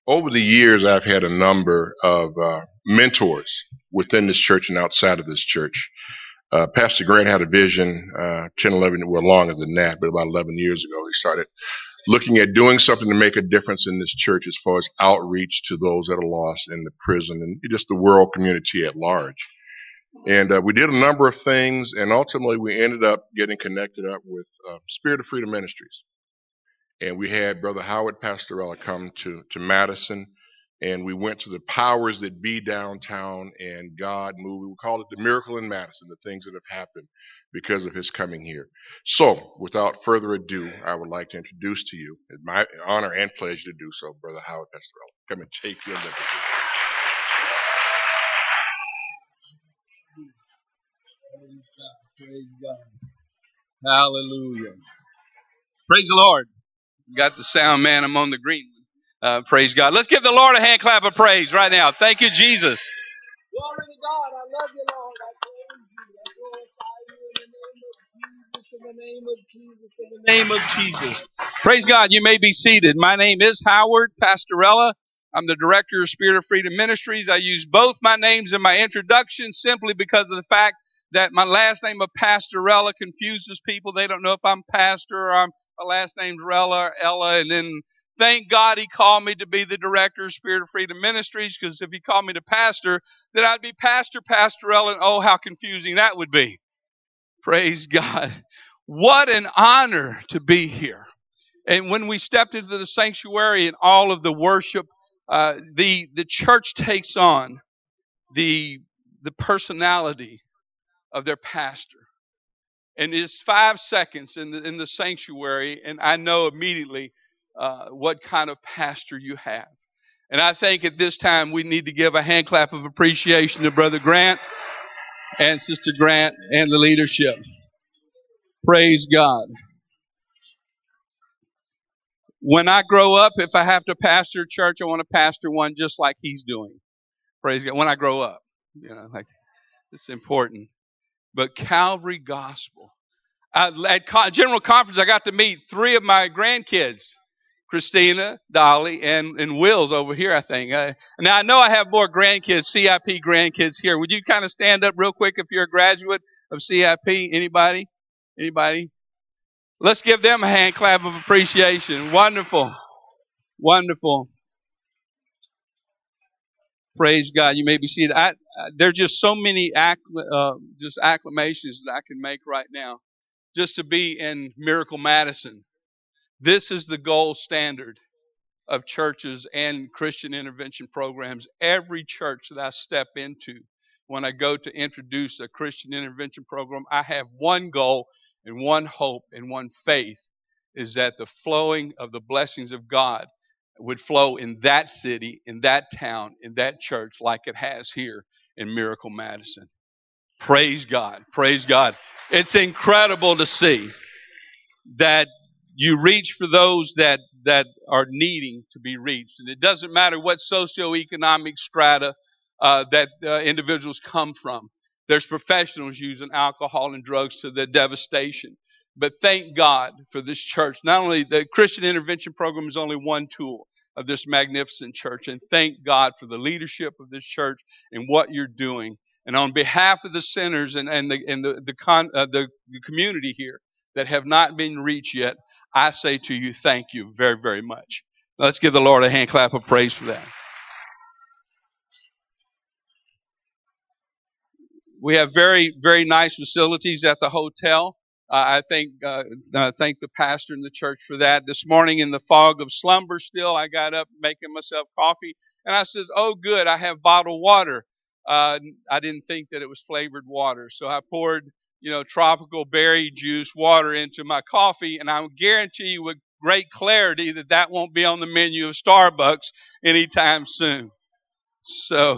Over the years, I've had a number of mentors within this church and outside of this church. Pastor Grant had a vision 10, 11, well, longer than that, but about 11 years ago, he started looking at doing something to make a difference in this church as far as outreach to those that are lost in the prison and just the world community at large. And we did a number of things, and ultimately we ended up getting connected up with Spirit of Freedom Ministries. And we had Brother Howard Pastorella come to Madison, and we went to the powers that be downtown, and God moved. We call it the miracle in Madison, the things that have happened because of his coming here. So, without further ado, I would like to introduce to you, it's my honor and pleasure to do so, Brother Howard Pastorella. Come and take your liberty. Praise God. Hallelujah. Praise the Lord. Got the sound man. I'm on the green one. Praise God. Let's give the Lord a hand clap of praise right now. Thank you, Jesus. Glory to God. I love you, Lord. I praise you. I glorify you in the name of Jesus. In the name of Jesus. Praise God. You may be seated. My name is Howard Pastorella. I'm the director of Spirit of Freedom Ministries. I use both my names in my introduction simply because of the fact that my last name of Pastorella confuses people. They don't know if I'm pastor or my last name's Rella or Ella. And then thank God he called me to be the director of Spirit of Freedom Ministries, because if he called me to pastor, then I'd be Pastor Pastorella, and oh, how confusing that would be. Praise God. What an honor to be here. And when we stepped into the sanctuary and all of the worship, the church takes on the personality of their pastor. And it's 5 seconds in the sanctuary, and I know immediately what kind of pastor you have. And I think at this time we need to give a hand clap of appreciation to Brother Grant and Sister Grant and the leadership. Praise God. When I grow up, if I have to pastor a church, I want to pastor one just like he's doing. Praise God. When I grow up, like it's important. But Calvary Gospel. At General Conference, I got to meet 3 of my grandkids, Christina, Dolly, and Will's over here, I think. Now, I know I have more grandkids, CIP grandkids here. Would you kind of stand up real quick if you're a graduate of CIP? Anybody? Anybody? Let's give them a hand clap of appreciation. Wonderful. Wonderful. Praise God. You may be seated. There's just so many acclamations that I can make right now. Just to be in Miracle Madison. This is the gold standard of churches and Christian intervention programs. Every church that I step into, when I go to introduce a Christian intervention program, I have one goal and one hope and one faith, is that the flowing of the blessings of God would flow in that city, in that town, in that church like it has here in Miracle Madison. Praise God. Praise God. It's incredible to see that you reach for those that are needing to be reached. And it doesn't matter what socioeconomic strata that individuals come from. There's professionals using alcohol and drugs to their devastation. But thank God for this church. Not only the Christian intervention program is only one tool of this magnificent church. And thank God for the leadership of this church and what you're doing. And on behalf of the sinners and the community here that have not been reached yet, I say to you, thank you very, very much. Let's give the Lord a hand clap of praise for that. We have very, very nice facilities at the hotel. I thank the pastor and the church for that. This morning in the fog of slumber still, I got up making myself coffee. And I says, oh, good, I have bottled water. I didn't think that it was flavored water. So I poured, tropical berry juice water into my coffee. And I guarantee you with great clarity that won't be on the menu of Starbucks anytime soon. So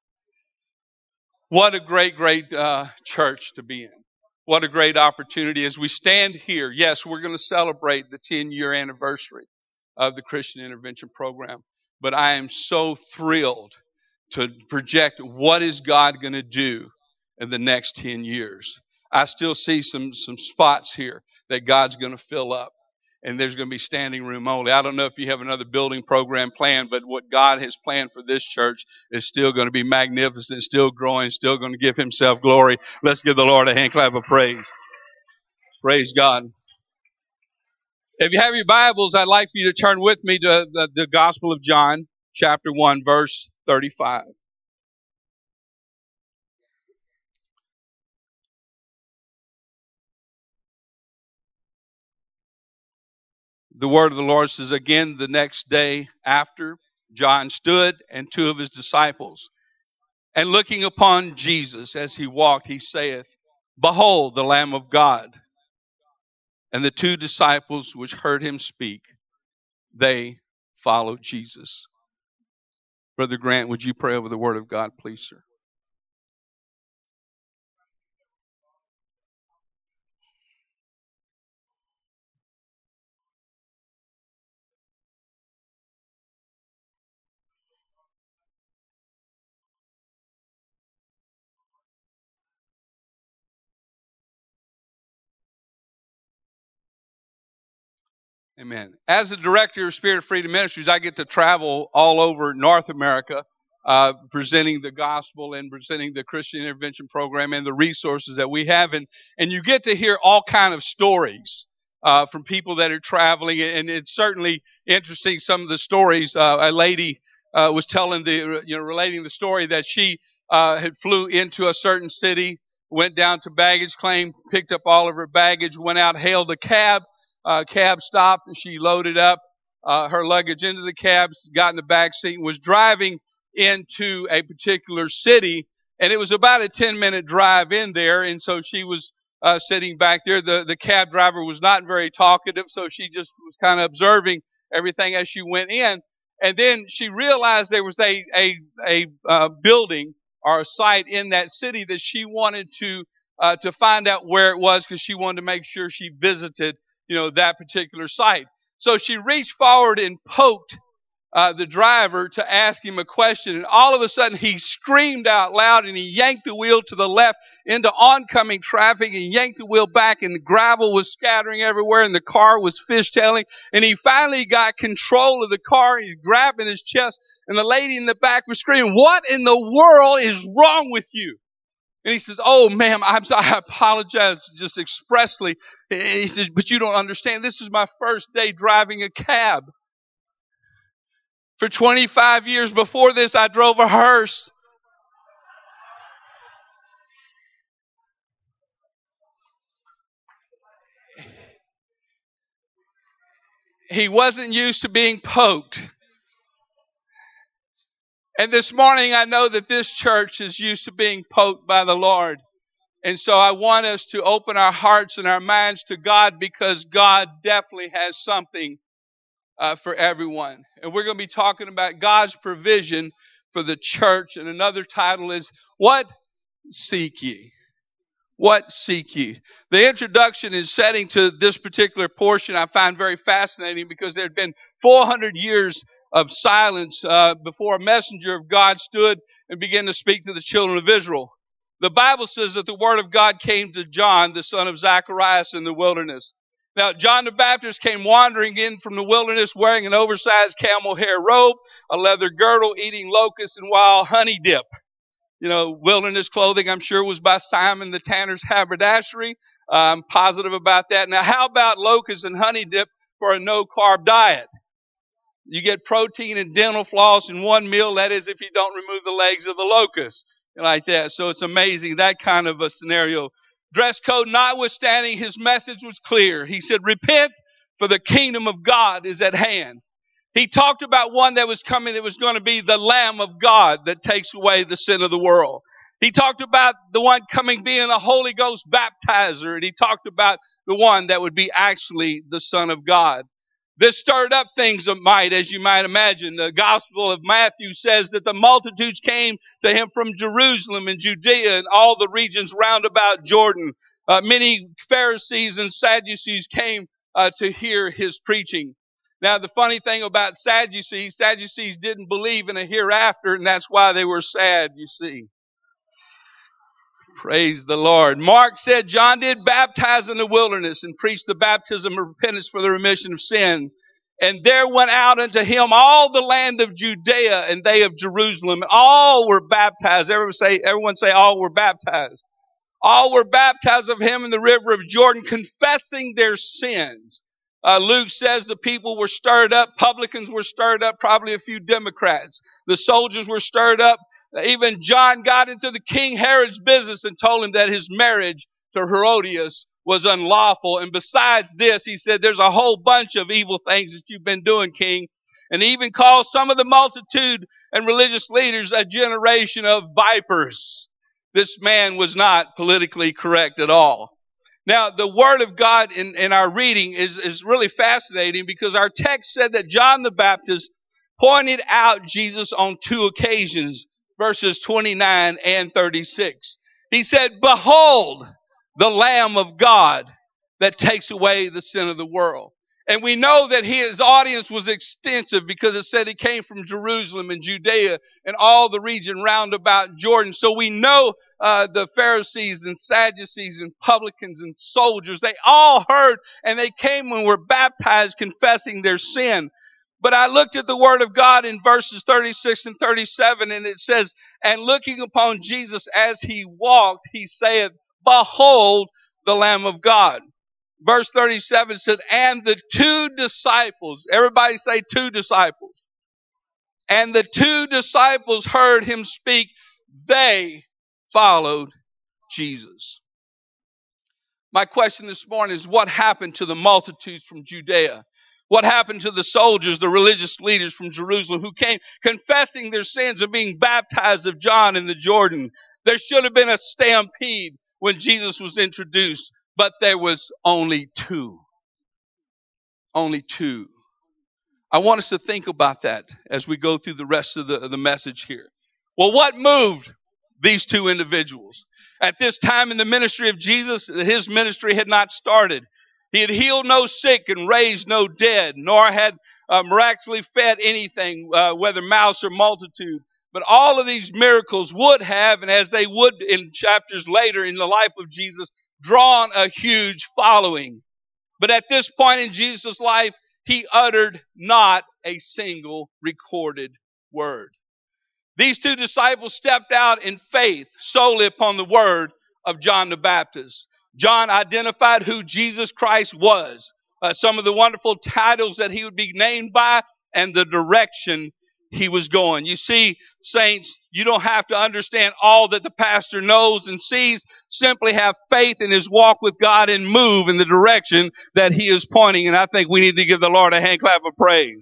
what a great, great church to be in. What a great opportunity as we stand here. Yes, we're going to celebrate the 10-year anniversary of the Christian Intervention Program. But I am so thrilled to project what is God going to do in the next 10 years. I still see some spots here that God's going to fill up. and there's going to be standing room only. I don't know if you have another building program planned, but what God has planned for this church is still going to be magnificent, still growing, still going to give Himself glory. Let's give the Lord a hand clap of praise. Praise God. If you have your Bibles, I'd like for you to turn with me to the Gospel of John, chapter 1, verse 35. The word of the Lord says, again, the next day after, John stood and two of his disciples. And looking upon Jesus as he walked, he saith, Behold, the Lamb of God. And the two disciples which heard him speak, they followed Jesus. Brother Grant, would you pray over the word of God, please, sir? Amen. As the director of Spirit of Freedom Ministries, I get to travel all over North America, presenting the gospel and presenting the Christian Intervention Program and the resources that we have. And you get to hear all kind of stories from people that are traveling. And it's certainly interesting, some of the stories. A lady was relating the story that she had flew into a certain city, went down to baggage claim, picked up all of her baggage, went out, hailed a cab. Cab stopped and she loaded up her luggage into the cab, got in the back seat, and was driving into a particular city. And it was about a 10-minute drive in there. And so she was sitting back there. The cab driver was not very talkative, so she just was kind of observing everything as she went in. And then she realized there was a building or a site in that city that she wanted to find out where it was, because she wanted to make sure she visited that particular site. So she reached forward and poked the driver to ask him a question, and all of a sudden he screamed out loud and he yanked the wheel to the left into oncoming traffic and yanked the wheel back, and the gravel was scattering everywhere and the car was fishtailing, and he finally got control of the car. He's grabbing his chest, and the lady in the back was screaming, "What in the world is wrong with you?" And he says, "Oh, ma'am, I apologize just expressly." And he says, "But you don't understand. This is my first day driving a cab. For 25 years before this, I drove a hearse." He wasn't used to being poked. And this morning, I know that this church is used to being poked by the Lord. And so I want us to open our hearts and our minds to God, because God definitely has something for everyone. And we're going to be talking about God's provision for the church. And another title is, What Seek Ye? What seek ye? The introduction is setting to this particular portion I find very fascinating, because there had been 400 years of silence before a messenger of God stood and began to speak to the children of Israel. The Bible says that the word of God came to John, the son of Zacharias, in the wilderness. Now, John the Baptist came wandering in from the wilderness wearing an oversized camel hair robe, a leather girdle, eating locusts and wild honey dip. Wilderness clothing, I'm sure, was by Simon the Tanner's Haberdashery. I'm positive about that. Now, how about locusts and honey dip for a no-carb diet? You get protein and dental floss in one meal. That is, if you don't remove the legs of the locust, like that. So it's amazing, that kind of a scenario. Dress code notwithstanding, his message was clear. He said, "Repent, for the kingdom of God is at hand." He talked about one that was coming that was going to be the Lamb of God that takes away the sin of the world. He talked about the one coming being a Holy Ghost baptizer. And he talked about the one that would be actually the Son of God. This stirred up things as you might imagine. The Gospel of Matthew says that the multitudes came to him from Jerusalem and Judea and all the regions round about Jordan. Many Pharisees and Sadducees came to hear his preaching. Now, the funny thing about Sadducees didn't believe in a hereafter, and that's why they were sad, you see. Praise the Lord. Mark said John did baptize in the wilderness and preached the baptism of repentance for the remission of sins. And there went out unto him all the land of Judea and they of Jerusalem. And all were baptized. Everyone say all were baptized. All were baptized of him in the river of Jordan, confessing their sins. Luke says the people were stirred up. Publicans were stirred up. Probably a few Democrats. The soldiers were stirred up. Even John got into the King Herod's business and told him that his marriage to Herodias was unlawful. And besides this, he said, there's a whole bunch of evil things that you've been doing, King. And he even called some of the multitude and religious leaders a generation of vipers. This man was not politically correct at all. Now, the Word of God in our reading is really fascinating because our text said that John the Baptist pointed out Jesus on two occasions, verses 29 and 36. He said, "Behold, the Lamb of God that takes away the sin of the world." And we know that his audience was extensive because it said he came from Jerusalem and Judea and all the region round about Jordan. So we know the Pharisees and Sadducees and publicans and soldiers, they all heard and they came and were baptized confessing their sin. But I looked at the Word of God in verses 36 and 37 and it says, "And looking upon Jesus as he walked, he saith, Behold the Lamb of God." Verse 37 says, "And the two disciples," everybody say two disciples. "And the two disciples heard him speak, they followed Jesus." My question this morning is, what happened to the multitudes from Judea? What happened to the soldiers, the religious leaders from Jerusalem who came confessing their sins and being baptized of John in the Jordan? There should have been a stampede when Jesus was introduced. But there was only two. Only two. I want us to think about that as we go through the rest of the message here. Well, what moved these two individuals? At this time in the ministry of Jesus, his ministry had not started. He had healed no sick and raised no dead, nor had miraculously fed anything, whether mouse or multitude. But all of these miracles would have, and as they would in chapters later in the life of Jesus, drawn a huge following. But at this point in Jesus' life, he uttered not a single recorded word. These two disciples stepped out in faith solely upon the word of John the Baptist. John identified who Jesus Christ was, some of the wonderful titles that he would be named by, and the direction he was going. You see, saints, you don't have to understand all that the pastor knows and sees. Simply have faith in his walk with God and move in the direction that he is pointing. And I think we need to give the Lord a hand clap of praise.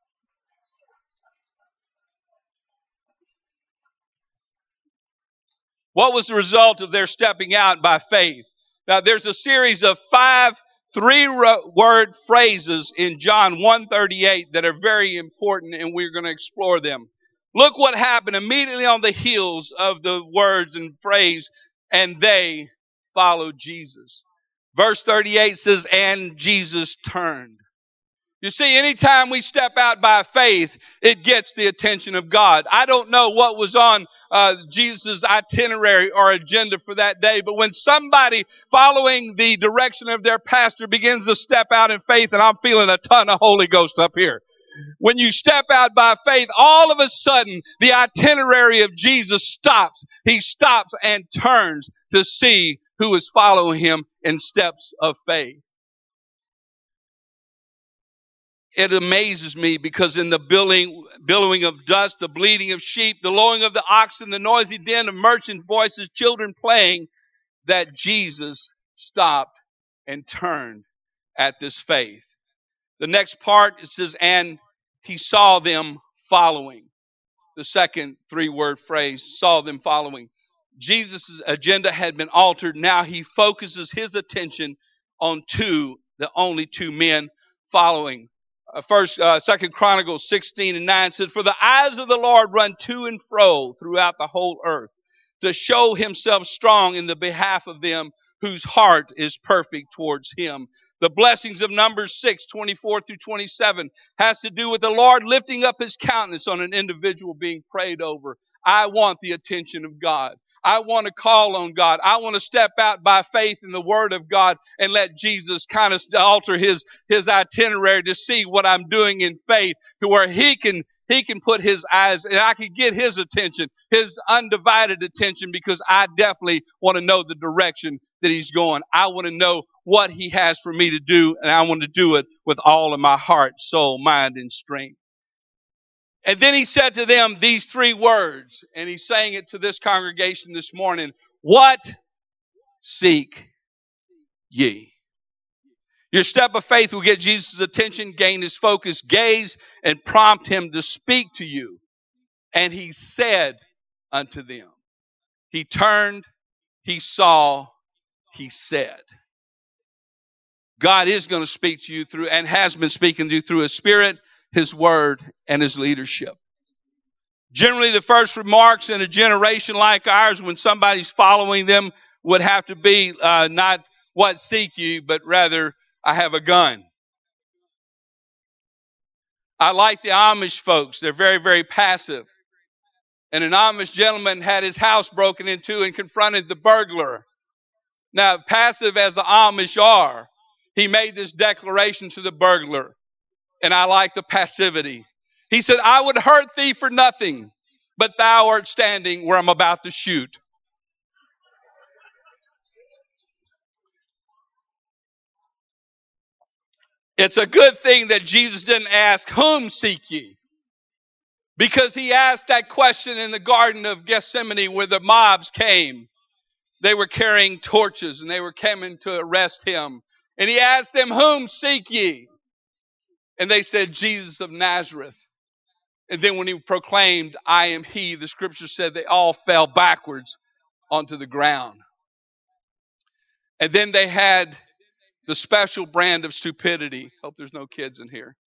What was the result of their stepping out by faith? Now, there's a series of 5 three-word phrases in John 1:38 that are very important, and we're going to explore them. Look what happened immediately on the heels of the words and phrase, "and they followed Jesus." Verse 38 says, "And Jesus turned." You see, anytime we step out by faith, it gets the attention of God. I don't know what was on Jesus' itinerary or agenda for that day, but when somebody following the direction of their pastor begins to step out in faith, and I'm feeling a ton of Holy Ghost up here. When you step out by faith, all of a sudden, the itinerary of Jesus stops. He stops and turns to see who is following him in steps of faith. It amazes me because in the billowing of dust, the bleating of sheep, the lowing of the oxen, the noisy din of merchant voices, children playing, that Jesus stopped and turned at this faith. The next part, it says, "and he saw them following." The second three-word phrase, saw them following. Jesus' agenda had been altered. Now he focuses his attention on the only two men following. Second Chronicles 16:9 says, "For the eyes of the Lord run to and fro throughout the whole earth, to show himself strong in the behalf of them whose heart is perfect towards him." The blessings of Numbers 6:24 through 27 has to do with the Lord lifting up His countenance on an individual being prayed over. I want the attention of God. I want to call on God. I want to step out by faith in the Word of God and let Jesus kind of alter His itinerary to see what I'm doing in faith, to where He can put His eyes, and I can get His attention, His undivided attention, because I definitely want to know the direction that He's going. I want to know what He has for me to do, and I want to do it with all of my heart, soul, mind, and strength. And then He said to them these three words, and He's saying it to this congregation this morning: what seek ye? Your step of faith will get Jesus' attention, gain His focus, gaze, and prompt Him to speak to you. And He said unto them. He turned, He saw, He said. God is going to speak to you through, and has been speaking to you through His Spirit, His Word, and His leadership. Generally, the first remarks in a generation like ours, when somebody's following them, would have to be not what seek you, but rather, I have a gun. I like the Amish folks. They're very, very passive. And an Amish gentleman had his house broken into and confronted the burglar. Now, passive as the Amish are, he made this declaration to the burglar. And I like the passivity. He said, I would hurt thee for nothing, but thou art standing where I'm about to shoot. It's a good thing that Jesus didn't ask, whom seek ye? Because He asked that question in the Garden of Gethsemane where the mobs came. They were carrying torches and they were coming to arrest Him. And He asked them, whom seek ye? And they said, Jesus of Nazareth. And then when He proclaimed, I am He, the Scripture said they all fell backwards onto the ground. And then they had the special brand of stupidity, hope there's no kids in here,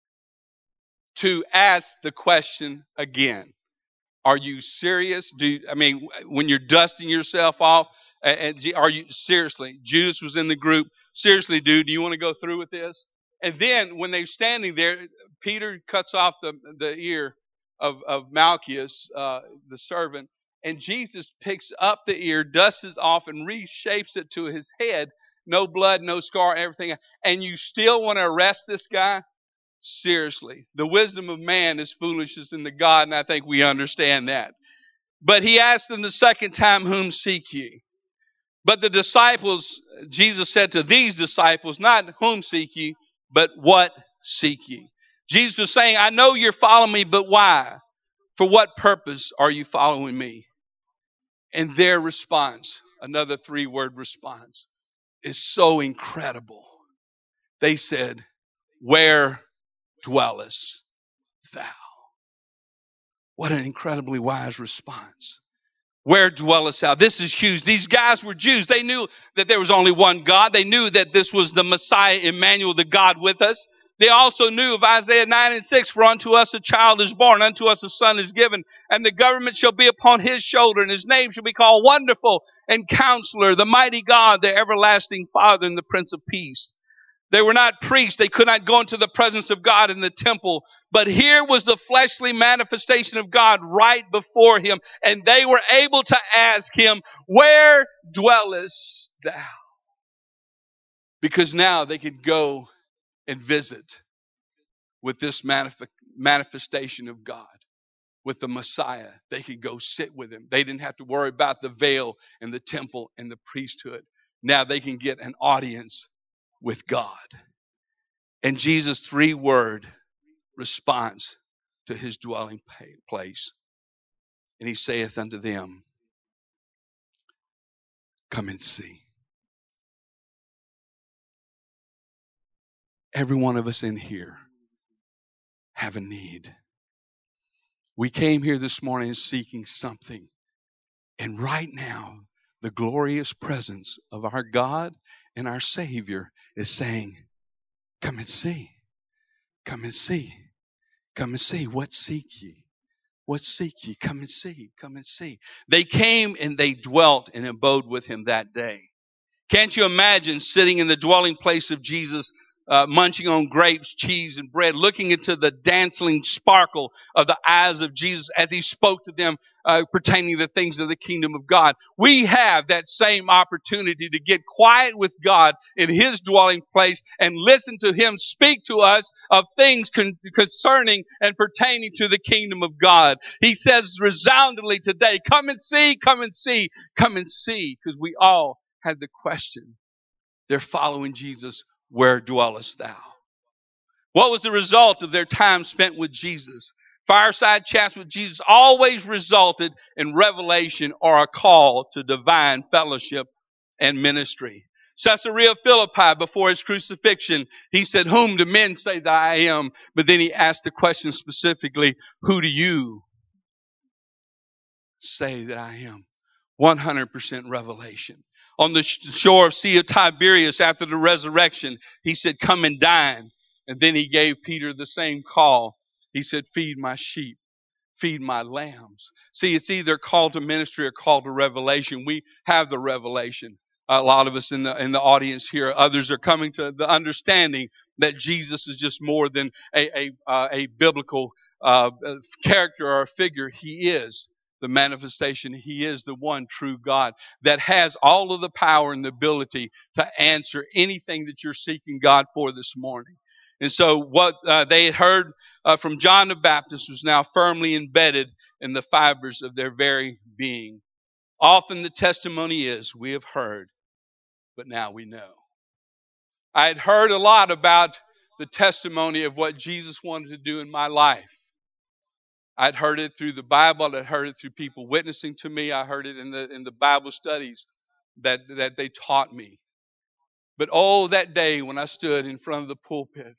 to ask the question again. Are you serious? When you're dusting yourself off, are you seriously? Judas was in the group. Seriously, dude, do you want to go through with this? And then when they're standing there, Peter cuts off the ear of Malchus, the servant, and Jesus picks up the ear, dusts it off, and reshapes it to His head. No blood, no scar, everything. And you still want to arrest this guy? Seriously. The wisdom of man is foolishness in the God, and I think we understand that. But He asked them the second time, whom seek ye? But the disciples, Jesus said to these disciples, not whom seek ye, but what seek ye? Jesus was saying, I know you're following me, but why? For what purpose are you following me? And their response, another 3-word response, is so incredible. They said, where dwellest thou? What an incredibly wise response. Where dwellest thou? This is huge. These guys were Jews. They knew that there was only one God. They knew that this was the Messiah, Emmanuel, the God with us. They also knew of Isaiah 9:6, for unto us a child is born, unto us a son is given, and the government shall be upon His shoulder, and His name shall be called Wonderful and Counselor, the Mighty God, the Everlasting Father, and the Prince of Peace. They were not priests. They could not go into the presence of God in the temple. But here was the fleshly manifestation of God right before Him, and they were able to ask Him, where dwellest thou? Because now they could go and visit with this manifestation of God, with the Messiah. They could go sit with Him. They didn't have to worry about the veil and the temple and the priesthood. Now they can get an audience with God. And Jesus' 3-word response to His dwelling place. And He saith unto them, come and see. Every one of us in here have a need. We came here this morning seeking something. And right now, the glorious presence of our God and our Savior is saying, come and see. Come and see. Come and see. What seek ye? What seek ye? Come and see. Come and see. They came and they dwelt and abode with Him that day. Can't you imagine sitting in the dwelling place of Jesus, munching on grapes, cheese, and bread, looking into the dazzling sparkle of the eyes of Jesus as he spoke to them pertaining to the things of the kingdom of God? We have that same opportunity to get quiet with God in his dwelling place and listen to him speak to us of things concerning and pertaining to the kingdom of God. He says resoundingly today, come and see, come and see, come and see, because we all had the question. They're following Jesus. Where dwellest thou? What was the result of their time spent with Jesus? Fireside chats with Jesus always resulted in revelation or a call to divine fellowship and ministry. Caesarea Philippi, before his crucifixion, he said, whom do men say that I am? But then he asked the question specifically, who do you say that I am? 100% revelation. On the shore of Sea of Tiberias after the resurrection, he said, come and dine. And then he gave Peter the same call. He said, feed my sheep, feed my lambs. See, it's either call to ministry or call to revelation. We have the revelation. A lot of us in the audience here, others are coming to the understanding that Jesus is just more than a biblical character or a figure. He is the manifestation. He is the one true God that has all of the power and the ability to answer anything that you're seeking God for this morning. And so what they had heard from John the Baptist was now firmly embedded in the fibers of their very being. Often the testimony is, we have heard, but now we know. I had heard a lot about the testimony of what Jesus wanted to do in my life. I'd heard it through the Bible. I'd heard it through people witnessing to me. I heard it in the Bible studies that they taught me. But oh, that day when I stood in front of the pulpit,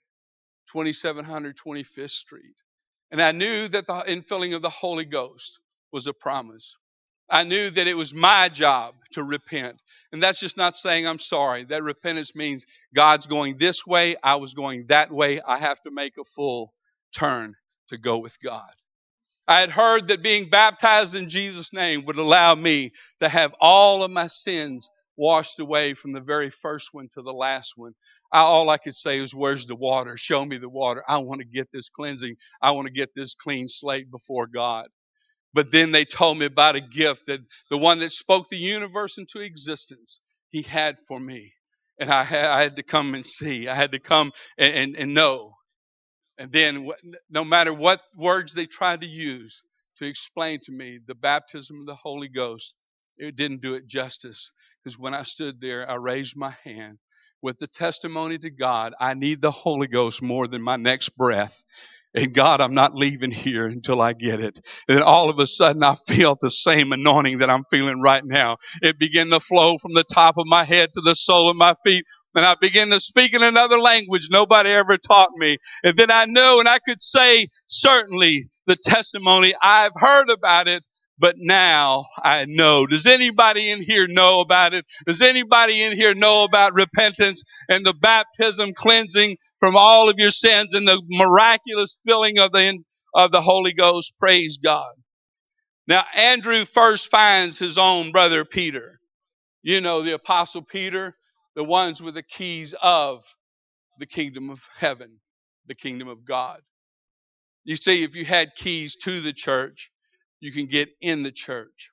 2700 25th Street, and I knew that the infilling of the Holy Ghost was a promise. I knew that it was my job to repent. And that's just not saying I'm sorry. That repentance means God's going this way, I was going that way. I have to make a full turn to go with God. I had heard that being baptized in Jesus' name would allow me to have all of my sins washed away from the very first one to the last one. All I could say was, where's the water? Show me the water. I want to get this cleansing. I want to get this clean slate before God. But then they told me about a gift that the one that spoke the universe into existence, he had for me. And I had to come and see. I had to come and know. And then no matter what words they tried to use to explain to me the baptism of the Holy Ghost, it didn't do it justice. Because when I stood there, I raised my hand with the testimony to God, I need the Holy Ghost more than my next breath. And God, I'm not leaving here until I get it. And then all of a sudden I felt the same anointing that I'm feeling right now. It began to flow from the top of my head to the sole of my feet. And I began to speak in another language nobody ever taught me. And then I knew, and I could say certainly the testimony, I've heard about it, but now I know. Does anybody in here know about it? Does anybody in here know about repentance and the baptism cleansing from all of your sins and the miraculous filling of the Holy Ghost? Praise God. Now, Andrew first finds his own brother Peter. You know, the Apostle Peter, the ones with the keys of the kingdom of heaven, the kingdom of God. You see, if you had keys to the church, you can get in the church.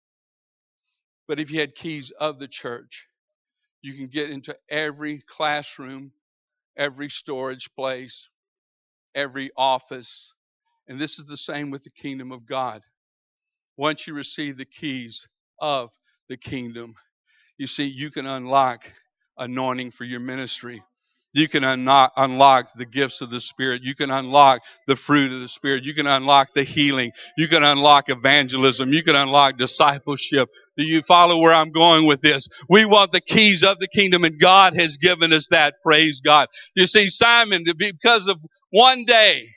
But if you had keys of the church, you can get into every classroom, every storage place, every office. And this is the same with the kingdom of God. Once you receive the keys of the kingdom, you see, you can unlock anointing for your ministry. You can unlock the gifts of the Spirit. You can unlock the fruit of the Spirit. You can unlock the healing. You can unlock evangelism. You can unlock discipleship. Do you follow where I'm going with this? We want the keys of the kingdom, and God has given us that. Praise God. You see, Simon, because of one day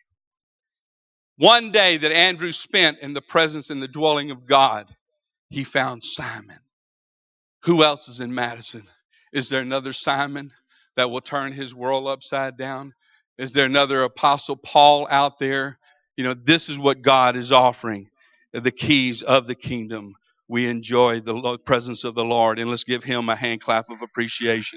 that Andrew spent in the presence and the dwelling of God, he found Simon. Who else is in Madison? Is there another Simon that will turn his world upside down? Is there another Apostle Paul out there? You know, this is what God is offering, the keys of the kingdom. we enjoy the presence of the Lord. And let's give Him a hand clap of appreciation.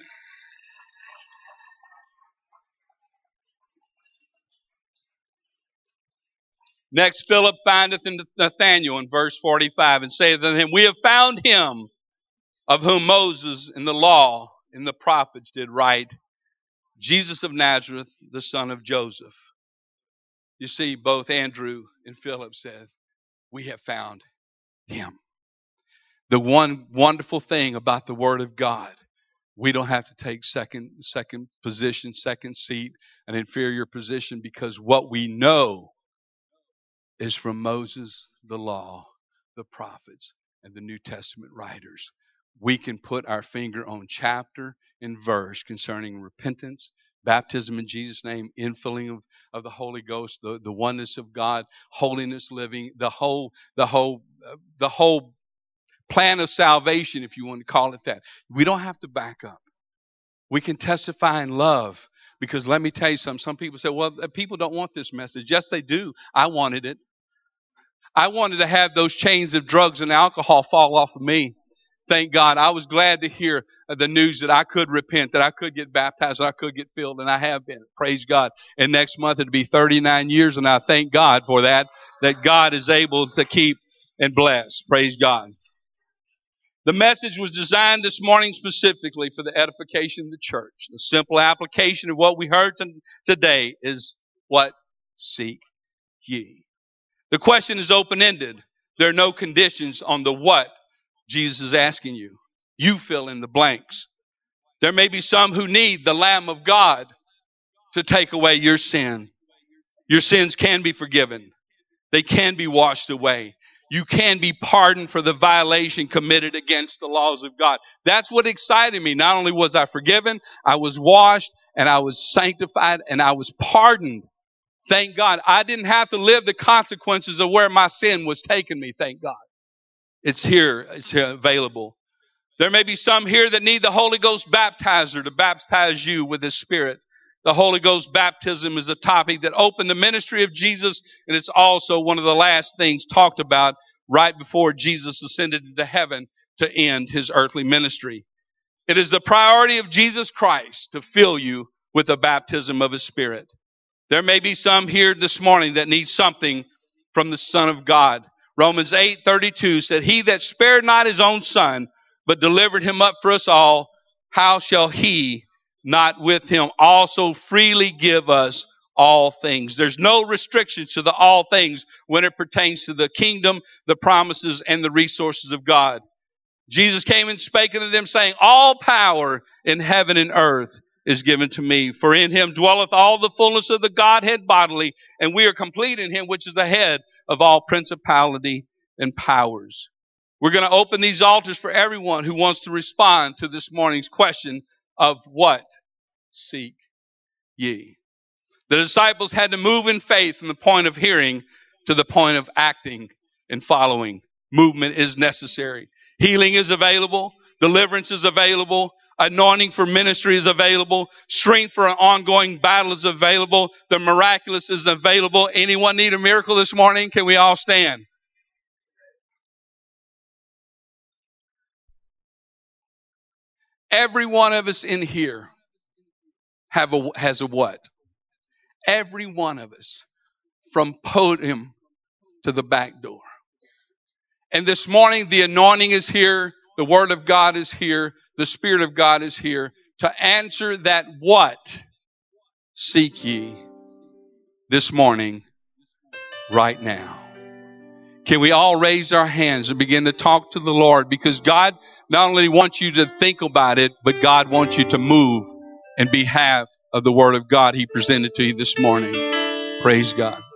Next, Philip findeth Nathanael in verse 45 and saith unto him, We have found him of whom Moses in the law and the prophets did write, Jesus of Nazareth, the son of Joseph. You see, both Andrew and Philip said, we have found him. The one wonderful thing about the Word of God, we don't have to take second position, second seat, an inferior position, because what we know is from Moses, the law, the prophets, and the New Testament writers. We can put our finger on chapter and verse concerning repentance, baptism in Jesus' name, infilling of the Holy Ghost, the oneness of God, holiness living, the whole plan of salvation, if you want to call it that. We don't have to back up. We can testify in love. Because let me tell you something. Some people say, well, people don't want this message. Yes, they do. I wanted it. I wanted to have those chains of drugs and alcohol fall off of me. Thank God. I was glad to hear the news that I could repent, that I could get baptized, that I could get filled, and I have been. Praise God. And next month it'll be 39 years, and I thank God for that God is able to keep and bless. Praise God. The message was designed this morning specifically for the edification of the church. The simple application of what we heard today is what? Seek ye. The question is open-ended. There are no conditions on the what Jesus is asking you. You fill in the blanks. There may be some who need the Lamb of God to take away your sin. Your sins can be forgiven. They can be washed away. You can be pardoned for the violation committed against the laws of God. That's what excited me. Not only was I forgiven, I was washed, and I was sanctified, and I was pardoned. Thank God. I didn't have to live the consequences of where my sin was taking me. Thank God. It's here. It's here available. There may be some here that need the Holy Ghost baptizer to baptize you with His Spirit. The Holy Ghost baptism is a topic that opened the ministry of Jesus, and it's also one of the last things talked about right before Jesus ascended into heaven to end His earthly ministry. It is the priority of Jesus Christ to fill you with the baptism of His Spirit. There may be some here this morning that need something from the Son of God. Romans 8:32 said, He that spared not His own Son, but delivered Him up for us all, how shall He not with Him also freely give us all things? There's no restrictions to the all things when it pertains to the kingdom, the promises, and the resources of God. Jesus came and spake unto them, saying, All power in heaven and earth is given to me. For in Him dwelleth all the fullness of the Godhead bodily, and we are complete in Him, which is the head of all principality and powers. We're going to open these altars for everyone who wants to respond to this morning's question of what? Seek ye. The disciples had to move in faith from the point of hearing to the point of acting and following. Movement is necessary. Healing is available. Deliverance is available. Anointing for ministry is available. Strength for an ongoing battle is available. The miraculous is available. Anyone need a miracle this morning? Can we all stand? Every one of us in here has a what? Every one of us, from podium to the back door. And this morning, the anointing is here. The Word of God is here. The Spirit of God is here to answer that what? Seek ye this morning, right now. Can we all raise our hands and begin to talk to the Lord? Because God not only wants you to think about it, but God wants you to move in behalf of the Word of God He presented to you this morning. Praise God.